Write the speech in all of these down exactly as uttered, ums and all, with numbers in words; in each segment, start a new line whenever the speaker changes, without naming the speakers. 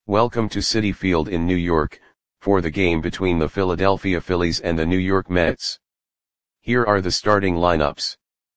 Welcome to Citi Field in New York, for the game between the Philadelphia Phillies and the New York Mets. Here are the starting lineups.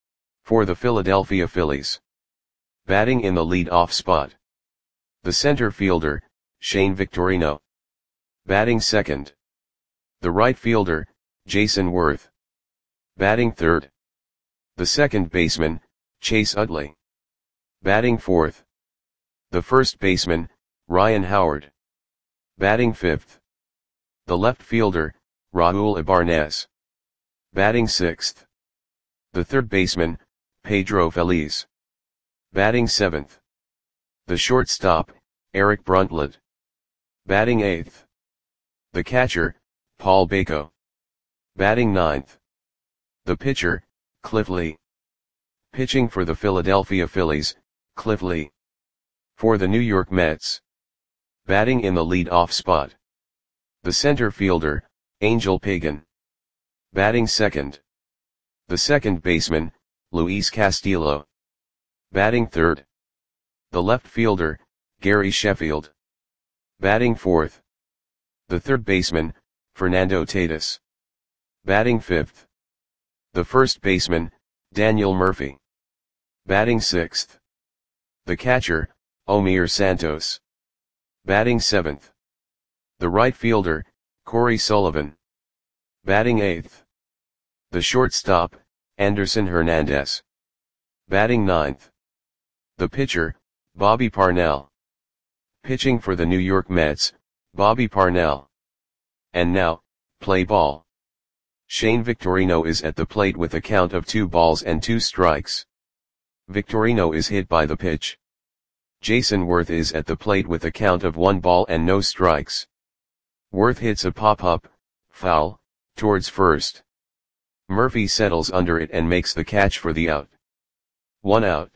For the Philadelphia Phillies. Batting in the lead-off spot. The center fielder, Shane Victorino. Batting second. The right fielder, Jayson Werth. Batting third. The second baseman, Chase Utley. Batting fourth. The first baseman, Ryan Howard. Batting fifth. The left fielder, Raul Ibanez. Batting sixth. The third baseman, Pedro Feliz. Batting seventh. The shortstop, Eric Bruntlett. Batting eighth. The catcher, Paul Bako. Batting ninth. The pitcher, Cliff Lee. Pitching for the Philadelphia Phillies, Cliff Lee. For the New York Mets. Batting in the lead-off spot. The center fielder, Angel Pagan. Batting second. The second baseman, Luis Castillo. Batting third. The left fielder, Gary Sheffield. Batting fourth. The third baseman, Fernando Tatis. Batting fifth. The first baseman, Daniel Murphy. Batting sixth. The catcher, Omir Santos. Batting seventh. The right fielder, Corey Sullivan. Batting eighth. The shortstop, Anderson Hernandez. Batting ninth. The pitcher, Bobby Parnell. Pitching for the New York Mets, Bobby Parnell. And now, play ball. Shane Victorino is at the plate with a count of two balls and two strikes. Victorino is hit by the pitch. Jayson Werth is at the plate with a count of one ball and no strikes. Werth hits a pop-up, foul, towards first. Murphy settles under it and makes the catch for the out. One out.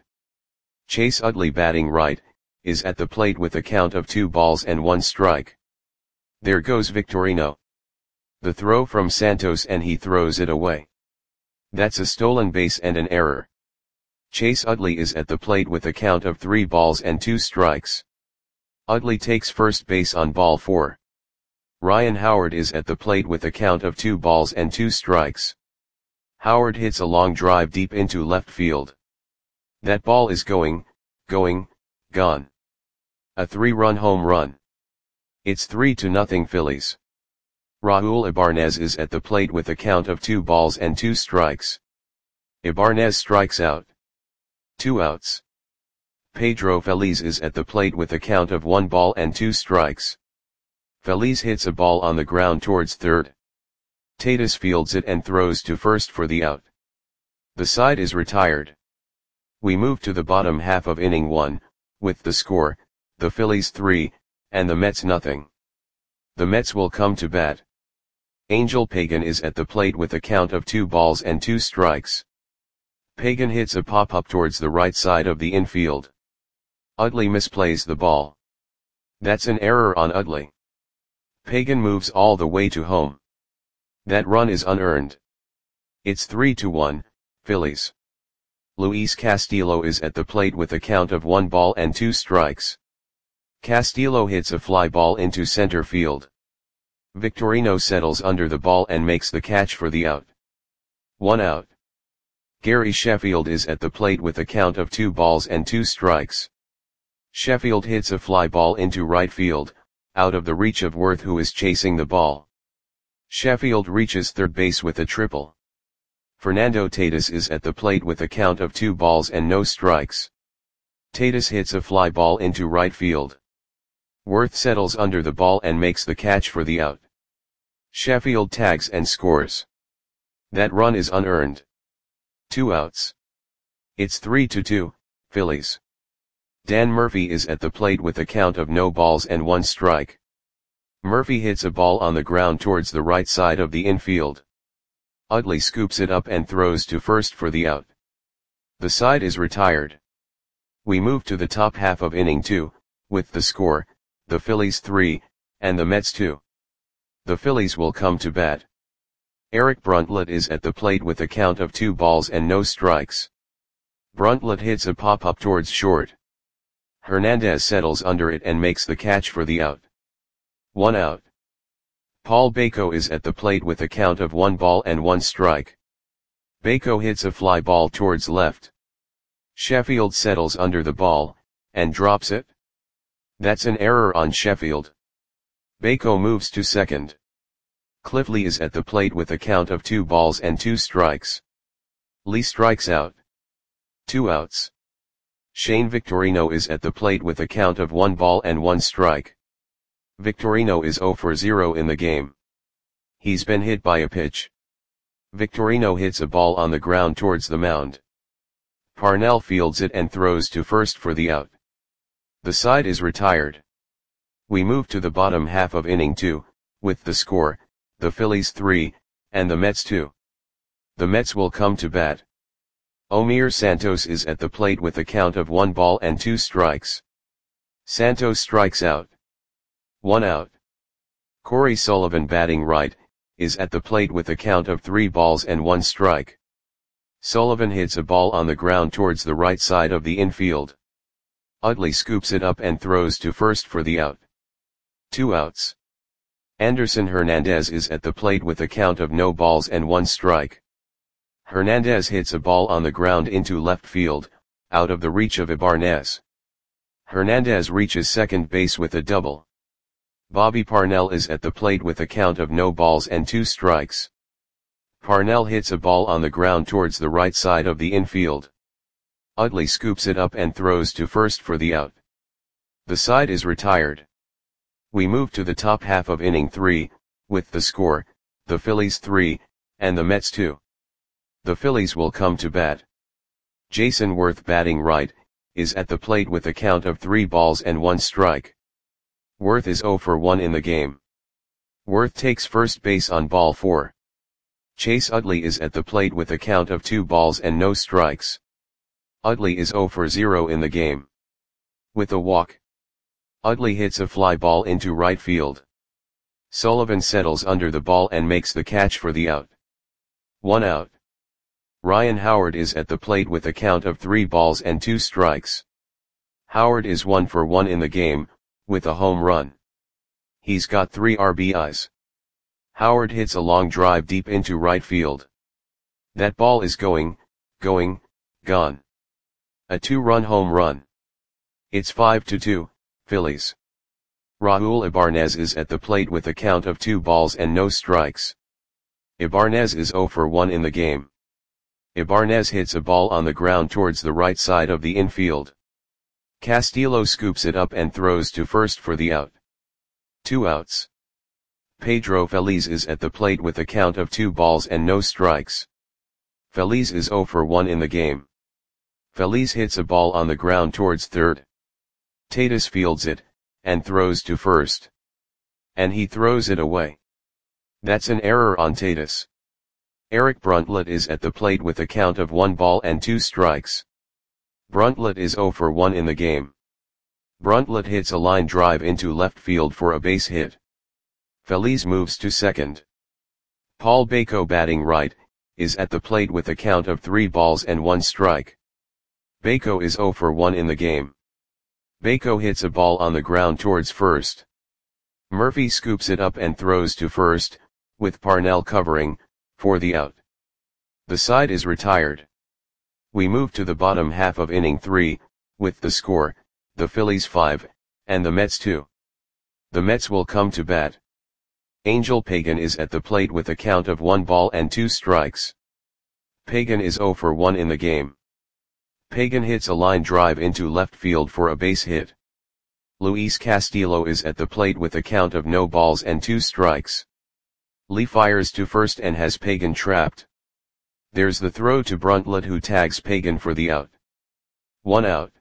Chase Utley, batting right, is at the plate with a count of two balls and one strike. There goes Victorino. The throw from Santos and he throws it away. That's a stolen base and an error. Chase Utley is at the plate with a count of three balls and two strikes. Utley takes first base on ball four. Ryan Howard is at the plate with a count of two balls and two strikes. Howard hits a long drive deep into left field. That ball is going, going, gone. A three-run home run. It's three to nothing Phillies. Raul Ibanez is at the plate with a count of two balls and two strikes. Ibanez strikes out. Two outs. Pedro Feliz is at the plate with a count of one ball and two strikes. Feliz hits a ball on the ground towards third. Tatis fields it and throws to first for the out. The side is retired. We move to the bottom half of inning one, with the score, the Phillies three, and the Mets nothing. The Mets will come to bat. Angel Pagan is at the plate with a count of two balls and two strikes. Pagan hits a pop-up towards the right side of the infield. Utley misplays the ball. That's an error on Utley. Pagan moves all the way to home. That run is unearned. It's three to one, Phillies. Luis Castillo is at the plate with a count of one ball and two strikes. Castillo hits a fly ball into center field. Victorino settles under the ball and makes the catch for the out. One out. Gary Sheffield is at the plate with a count of two balls and two strikes. Sheffield hits a fly ball into right field, out of the reach of Werth, who is chasing the ball. Sheffield reaches third base with a triple. Fernando Tatis is at the plate with a count of two balls and no strikes. Tatis hits a fly ball into right field. Werth settles under the ball and makes the catch for the out. Sheffield tags and scores. That run is unearned. Two outs. It's three to two, Phillies. Dan Murphy is at the plate with a count of no balls and one strike. Murphy hits a ball on the ground towards the right side of the infield. Utley scoops it up and throws to first for the out. The side is retired. We move to the top half of inning two, with the score, the Phillies three, and the Mets two. The Phillies will come to bat. Eric Bruntlett is at the plate with a count of two balls and no strikes. Bruntlett hits a pop-up towards short. Hernandez settles under it and makes the catch for the out. One out. Paul Bako is at the plate with a count of one ball and one strike. Bako hits a fly ball towards left. Sheffield settles under the ball, and drops it. That's an error on Sheffield. Bako moves to second. Cliff Lee is at the plate with a count of two balls and two strikes. Lee strikes out. Two outs. Shane Victorino is at the plate with a count of one ball and one strike. Victorino is zero for zero in the game. He's been hit by a pitch. Victorino hits a ball on the ground towards the mound. Parnell fields it and throws to first for the out. The side is retired. We move to the bottom half of inning two, with the score, the Phillies three, and the Mets two. The Mets will come to bat. Omir Santos is at the plate with a count of one ball and two strikes. Santos strikes out. One out. Corey Sullivan, batting right, is at the plate with a count of three balls and one strike. Sullivan hits a ball on the ground towards the right side of the infield. Utley scoops it up and throws to first for the out. Two outs. Anderson Hernandez is at the plate with a count of no balls and one strike. Hernandez hits a ball on the ground into left field, out of the reach of Ibanez. Hernandez reaches second base with a double. Bobby Parnell is at the plate with a count of no balls and two strikes. Parnell hits a ball on the ground towards the right side of the infield. Utley scoops it up and throws to first for the out. The side is retired. We move to the top half of inning three, with the score, the Phillies three, and the Mets two. The Phillies will come to bat. Jason Worth, batting right, is at the plate with a count of three balls and one strike. Worth is zero for one in the game. Worth takes first base on ball four. Chase Utley is at the plate with a count of two balls and no strikes. Utley is zero for zero in the game. With a walk. Utley hits a fly ball into right field. Sullivan settles under the ball and makes the catch for the out. One out. Ryan Howard is at the plate with a count of three balls and two strikes. Howard is one for one in the game, with a home run. He's got three R B Is. Howard hits a long drive deep into right field. That ball is going, going, gone. A two-run home run. It's five to two, Phillies. Raul Ibanez is at the plate with a count of two balls and no strikes. Ibanez is zero for one in the game. Ibanez hits a ball on the ground towards the right side of the infield. Castillo scoops it up and throws to first for the out. Two outs. Pedro Feliz is at the plate with a count of two balls and no strikes. Feliz is zero for one in the game. Feliz hits a ball on the ground towards third. Tatis fields it, and throws to first. And he throws it away. That's an error on Tatis. Eric Bruntlett is at the plate with a count of one ball and two strikes. Bruntlett is zero for one in the game. Bruntlett hits a line drive into left field for a base hit. Feliz moves to second. Paul Bako, batting right, is at the plate with a count of three balls and one strike. Bako is zero for one in the game. Bako hits a ball on the ground towards first. Murphy scoops it up and throws to first, with Parnell covering, for the out. The side is retired. We move to the bottom half of inning three, with the score, the Phillies five, and the Mets two. The Mets will come to bat. Angel Pagan is at the plate with a count of one ball and two strikes. Pagan is zero for one in the game. Pagan hits a line drive into left field for a base hit. Luis Castillo is at the plate with a count of no balls and two strikes. Lee fires to first and has Pagan trapped. There's the throw to Bruntlett, who tags Pagan for the out. One out.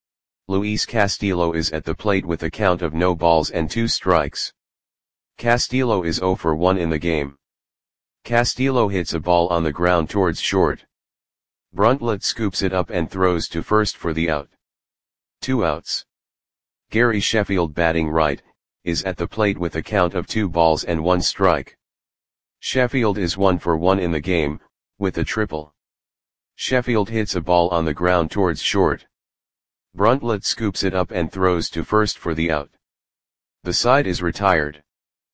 Luis Castillo is at the plate with a count of no balls and two strikes. Castillo is zero for one in the game. Castillo hits a ball on the ground towards short. Bruntlett scoops it up and throws to first for the out. Two outs. Gary Sheffield, batting right, is at the plate with a count of two balls and one strike. Sheffield is one for one in the game, with a triple. Sheffield hits a ball on the ground towards short. Brundtlet scoops it up and throws to first for the out. The side is retired.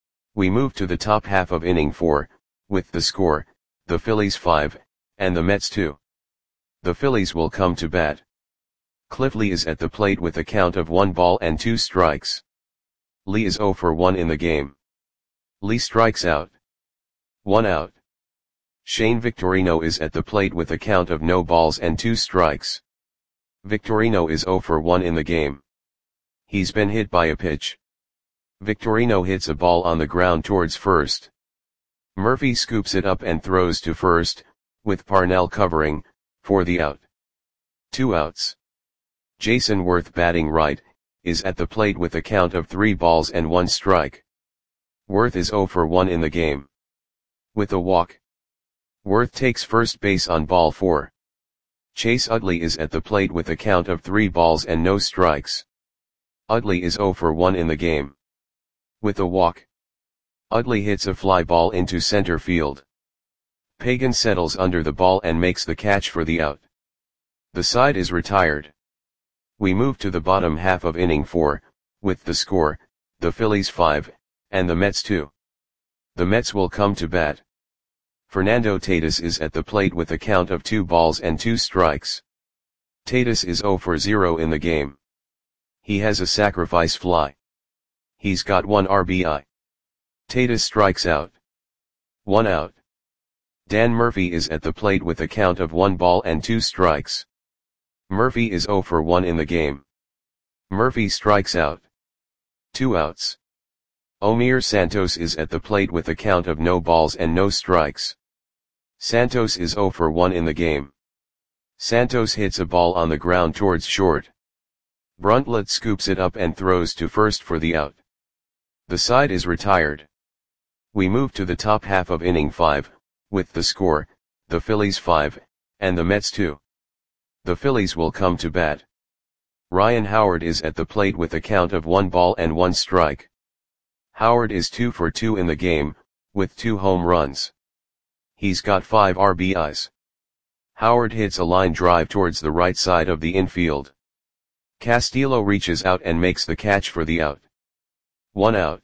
We move to the top half of inning four, with the score, the Phillies five, and the Mets two. The Phillies will come to bat. Cliff Lee is at the plate with a count of one ball and two strikes. Lee is oh for one in the game. Lee strikes out. One out. Shane Victorino is at the plate with a count of no balls and two strikes. Victorino is oh for one in the game. He's been hit by a pitch. Victorino hits a ball on the ground towards first. Murphy scoops it up and throws to first, with Parnell covering, for the out. Two outs. Jason Worth, batting right, is at the plate with a count of three balls and one strike. Worth is oh for one in the game. With a walk. Worth takes first base on ball four. Chase Utley is at the plate with a count of three balls and no strikes. Utley is oh for one in the game. With a walk. Utley hits a fly ball into center field. Pagan settles under the ball and makes the catch for the out. The side is retired. We move to the bottom half of inning four, with the score, the Phillies five, and the Mets two. The Mets will come to bat. Fernando Tatis is at the plate with a count of two balls and two strikes. Tatis is oh for zero in the game. He has a sacrifice fly. He's got one R B I. Tatis strikes out. One out. Dan Murphy is at the plate with a count of one ball and two strikes. Murphy is oh for one in the game. Murphy strikes out. Two outs. Omir Santos is at the plate with a count of no balls and no strikes. Santos is oh for one in the game. Santos hits a ball on the ground towards short. Brundtlet scoops it up and throws to first for the out. The side is retired. We move to the top half of inning five, with the score, the Phillies five, and the Mets two. The Phillies will come to bat. Ryan Howard is at the plate with a count of one ball and one strike. Howard is two for two in the game, with two home runs. He's got five R B Is. Howard hits a line drive towards the right side of the infield. Castillo reaches out and makes the catch for the out. One out.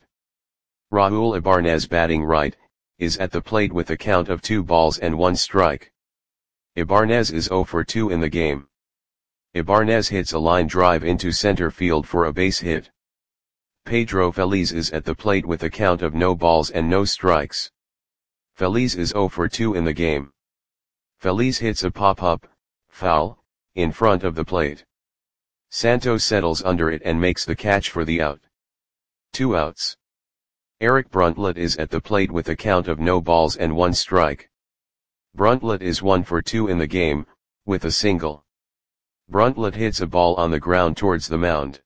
Raul Ibanez, batting right, is at the plate with a count of two balls and one strike. Ibanez is oh for two in the game. Ibanez hits a line drive into center field for a base hit. Pedro Feliz is at the plate with a count of no balls and no strikes. Feliz is oh for two in the game. Feliz hits a pop-up, foul, in front of the plate. Santos settles under it and makes the catch for the out. Two outs. Eric Brundtlet is at the plate with a count of no balls and one strike. Brundtlet is one for two in the game, with a single. Brundtlet hits a ball on the ground towards the mound.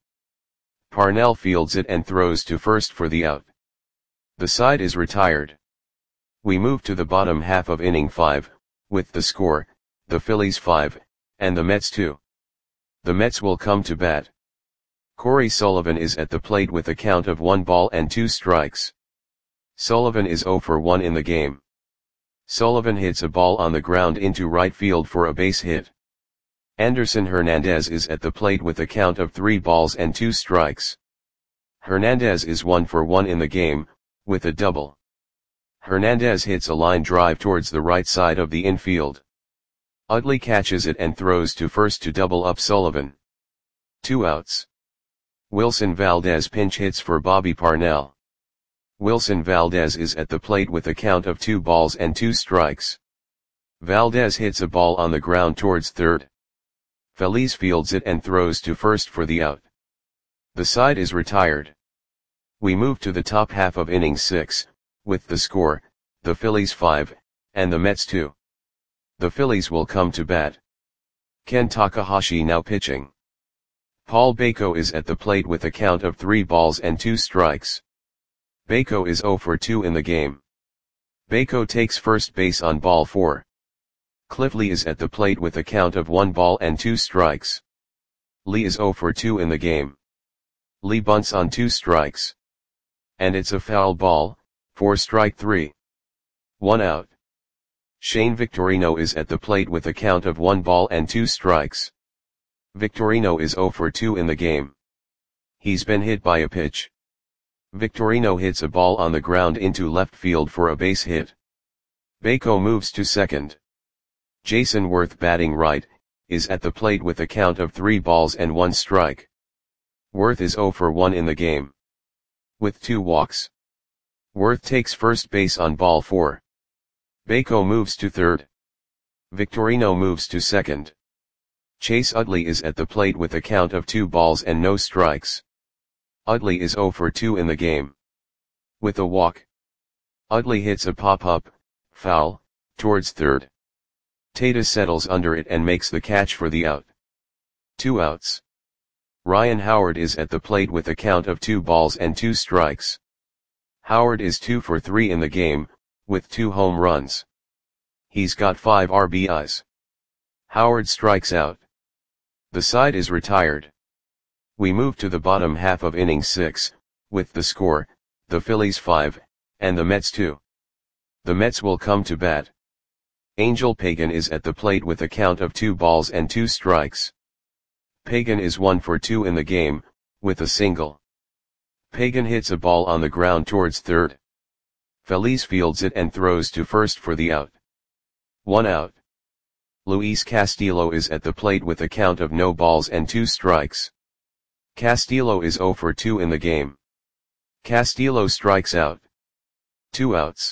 Parnell fields it and throws to first for the out. The side is retired. We move to the bottom half of inning five, with the score, the Phillies five, and the Mets two. The Mets will come to bat. Corey Sullivan is at the plate with a count of one ball and two strikes. Sullivan is oh for one in the game. Sullivan hits a ball on the ground into right field for a base hit. Anderson Hernandez is at the plate with a count of three balls and two strikes. Hernandez is one for one in the game, with a double. Hernandez hits a line drive towards the right side of the infield. Utley catches it and throws to first to double up Sullivan. Two outs. Wilson Valdez pinch hits for Bobby Parnell. Wilson Valdez is at the plate with a count of two balls and two strikes. Valdez hits a ball on the ground towards third. Feliz fields it and throws to first for the out. The side is retired. We move to the top half of inning six, with the score, the Phillies five, and the Mets two. The Phillies will come to bat. Ken Takahashi now pitching. Paul Bako is at the plate with a count of three balls and two strikes. Bako is oh for two in the game. Bako takes first base on ball four. Cliff Lee is at the plate with a count of one ball and two strikes. Lee is oh for two in the game. Lee bunts on two strikes. And it's a foul ball, for strike three. One out. Shane Victorino is at the plate with a count of one ball and two strikes. Victorino is zero for two in the game. He's been hit by a pitch. Victorino hits a ball on the ground into left field for a base hit. Baco moves to second. Jason Worth, batting right, is at the plate with a count of three balls and one strike. Worth is zero for one in the game. With two walks. Worth takes first base on ball four. Baco moves to third. Victorino moves to second. Chase Utley is at the plate with a count of two balls and no strikes. Utley is zero for two in the game. With a walk. Utley hits a pop-up, foul, towards third. Tata settles under it and makes the catch for the out. Two outs. Ryan Howard is at the plate with a count of two balls and two strikes. Howard is two for three in the game, with two home runs. He's got five R B Is. Howard strikes out. The side is retired. We move to the bottom half of inning six, with the score, the Phillies five, and the Mets two. The Mets will come to bat. Angel Pagan is at the plate with a count of two balls and two strikes. Pagan is one for two in the game, with a single. Pagan hits a ball on the ground towards third. Feliz fields it and throws to first for the out. One out. Luis Castillo is at the plate with a count of no balls and two strikes. Castillo is zero for two in the game. Castillo strikes out. Two outs.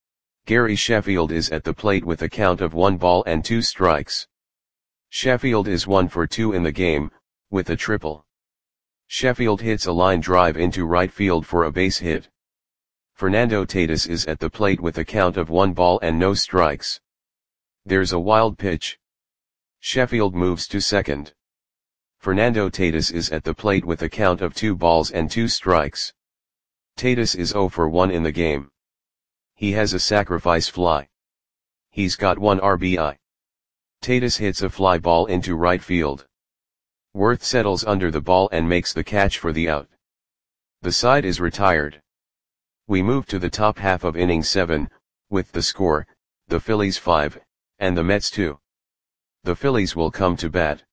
Gary Sheffield is at the plate with a count of one ball and two strikes. Sheffield is one for two in the game, with a triple. Sheffield hits a line drive into right field for a base hit. Fernando Tatis is at the plate with a count of one ball and no strikes. There's a wild pitch. Sheffield moves to second. Fernando Tatis is at the plate with a count of two balls and two strikes. Tatis is zero for one in the game. He has a sacrifice fly. He's got one R B I. Tatis hits a fly ball into right field. Worth settles under the ball and makes the catch for the out. The side is retired. We move to the top half of inning seven, with the score, the Phillies five, and the Mets two. The Phillies will come to bat.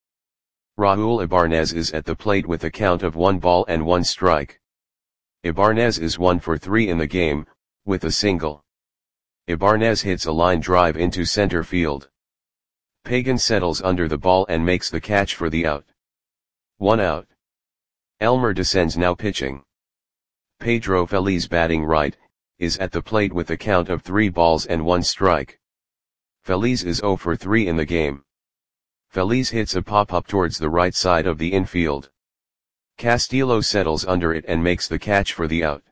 Raul Ibanez is at the plate with a count of one ball and one strike. Ibanez is one for three in the game, with a single. Ibanez hits a line drive into center field. Pagan settles under the ball and makes the catch for the out. One out. Elmer descends now pitching. Pedro Feliz, batting right, is at the plate with a count of three balls and one strike. Feliz is zero for three in the game. Feliz hits a pop-up towards the right side of the infield. Castillo settles under it and makes the catch for the out.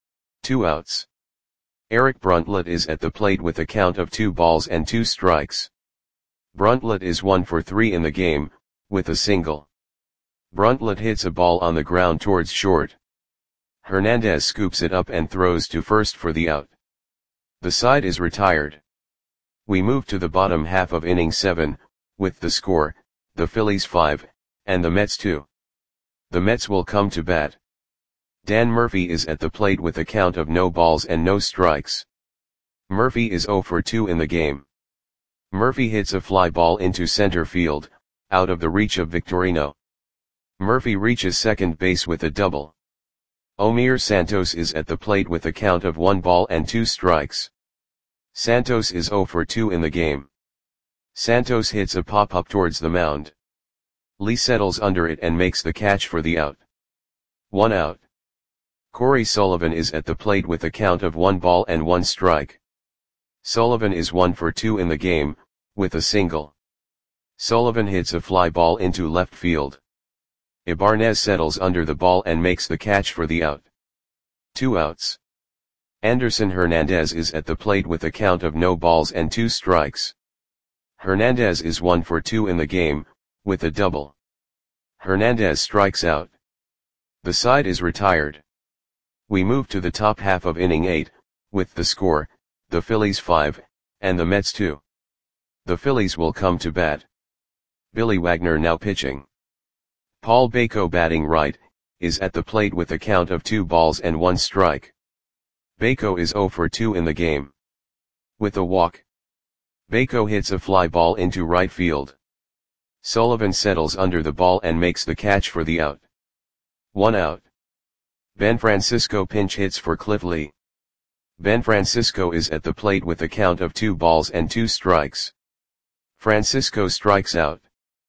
Two outs. Eric Bruntlett is at the plate with a count of two balls and two strikes. Bruntlett is one for three in the game, with a single. Bruntlett hits a ball on the ground towards short. Hernandez scoops it up and throws to first for the out. The side is retired. We move to the bottom half of inning seven, with the score, the Phillies five, and the Mets two. The Mets will come to bat. Dan Murphy is at the plate with a count of no balls and no strikes. Murphy is zero for two in the game. Murphy hits a fly ball into center field, out of the reach of Victorino. Murphy reaches second base with a double. Omir Santos is at the plate with a count of one ball and two strikes. Santos is zero for two in the game. Santos hits a pop-up towards the mound. Lee settles under it and makes the catch for the out. One out. Corey Sullivan is at the plate with a count of one ball and one strike. Sullivan is one for two in the game, with a single. Sullivan hits a fly ball into left field. Ibanez settles under the ball and makes the catch for the out. Two outs. Anderson Hernandez is at the plate with a count of no balls and two strikes. Hernandez is one for two in the game, with a double. Hernandez strikes out. The side is retired. We move to the top half of inning eight, with the score, the Phillies five, and the Mets two. The Phillies will come to bat. Billy Wagner now pitching. Paul Baco, batting right, is at the plate with a count of two balls and one strike. Baco is zero for two in the game. With a walk. Baco hits a fly ball into right field. Sullivan settles under the ball and makes the catch for the out. One out. Ben Francisco pinch hits for Cliff Lee. Ben Francisco is at the plate with a count of two balls and two strikes. Francisco strikes out.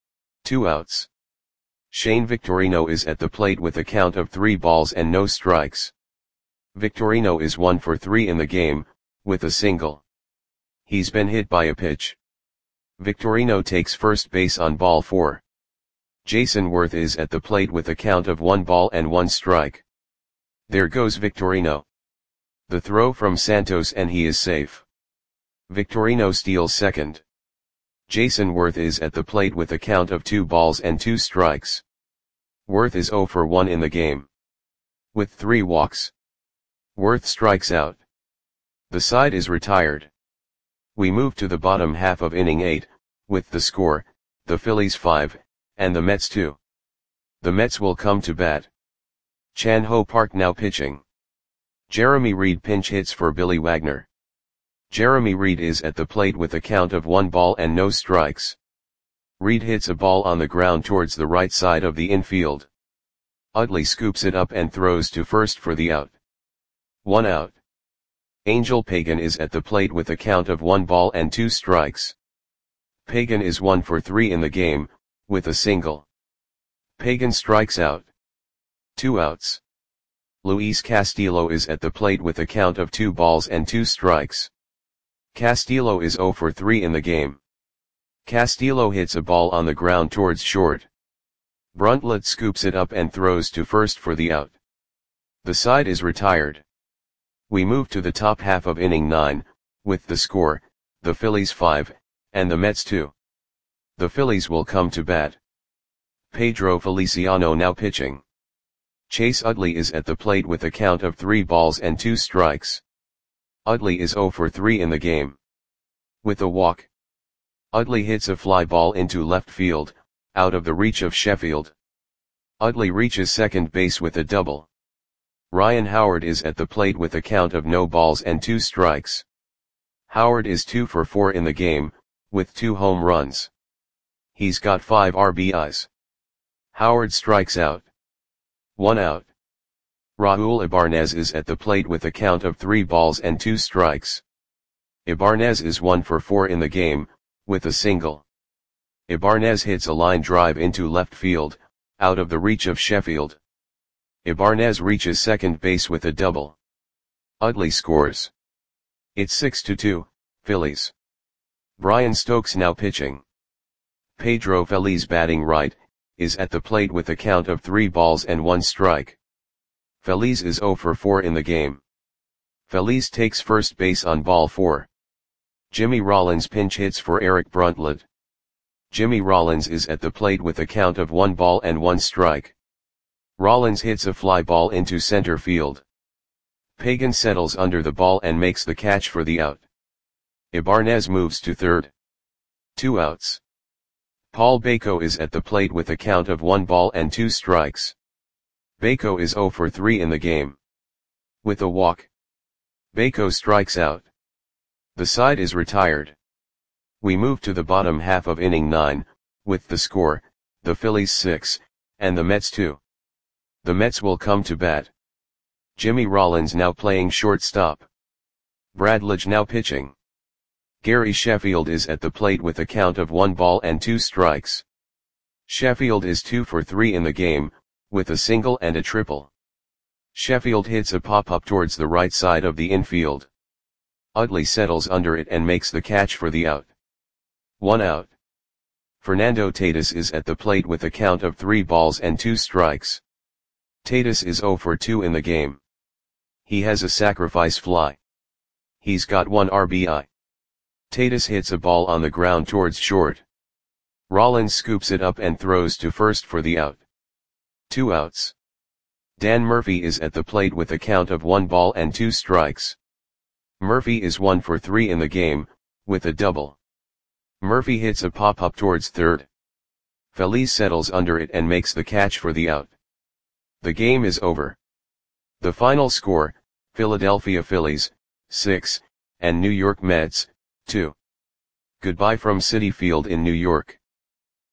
Two outs. Shane Victorino is at the plate with a count of three balls and no strikes. Victorino is one for three in the game, with a single. He's been hit by a pitch. Victorino takes first base on ball four. Jason Worth is at the plate with a count of one ball and one strike. There goes Victorino. The throw from Santos and he is safe. Victorino steals second. Jason Worth is at the plate with a count of two balls and two strikes. Worth is zero for one in the game. With three walks. Worth strikes out. The side is retired. We move to the bottom half of inning eight, with the score, the Phillies five, and the Mets two. The Mets will come to bat. Chan Ho Park now pitching. Jeremy Reed pinch hits for Billy Wagner. Jeremy Reed is at the plate with a count of one ball and no strikes. Reed hits a ball on the ground towards the right side of the infield. Utley scoops it up and throws to first for the out. One out. Angel Pagan is at the plate with a count of one ball and two strikes. Pagan is one for three in the game, with a single. Pagan strikes out. Two outs. Luis Castillo is at the plate with a count of two balls and two strikes. Castillo is zero for three in the game. Castillo hits a ball on the ground towards short. Brundtland scoops it up and throws to first for the out. The side is retired. We move to the top half of inning nine, with the score, the Phillies five, and the Mets two. The Phillies will come to bat. Pedro Feliciano now pitching. Chase Utley is at the plate with a count of three balls and two strikes. Utley is zero for three in the game. With a walk. Utley hits a fly ball into left field, out of the reach of Sheffield. Utley reaches second base with a double. Ryan Howard is at the plate with a count of no balls and two strikes. Howard is two for four in the game, with two home runs. He's got five R B Is. Howard strikes out. One out. Raul Ibanez is at the plate with a count of three balls and two strikes. Ibanez is one for four in the game, with a single. Ibanez hits a line drive into left field, out of the reach of Sheffield. Ibanez reaches second base with a double. Utley scores. It's six to two, Phillies. Brian Stokes now pitching. Pedro Feliz batting right, is at the plate with a count of three balls and one strike. Feliz is zero for four in the game. Feliz takes first base on ball four. Jimmy Rollins pinch hits for Eric Brundtland. Jimmy Rollins is at the plate with a count of one ball and one strike. Rollins hits a fly ball into center field. Pagan settles under the ball and makes the catch for the out. Ibanez moves to third. Two outs. Paul Bako is at the plate with a count of one ball and two strikes. Bako is zero for three in the game. With a walk. Bako strikes out. The side is retired. We move to the bottom half of inning nine, with the score, the Phillies six, and the Mets two. The Mets will come to bat. Jimmy Rollins now playing shortstop. Brad Lidge now pitching. Gary Sheffield is at the plate with a count of one ball and two strikes. Sheffield is two for three in the game, with a single and a triple. Sheffield hits a pop-up towards the right side of the infield. Utley settles under it and makes the catch for the out. One out. Fernando Tatis is at the plate with a count of three balls and two strikes. Tatis is zero for two in the game. He has a sacrifice fly. He's got one R B I. Tatis hits a ball on the ground towards short. Rollins scoops it up and throws to first for the out. Two outs. Dan Murphy is at the plate with a count of one ball and two strikes. Murphy is one for three in the game, with a double. Murphy hits a pop-up towards third. Feliz settles under it and makes the catch for the out. The game is over. The final score, Philadelphia Phillies, six, and New York Mets, two. Goodbye from Citi Field in New York.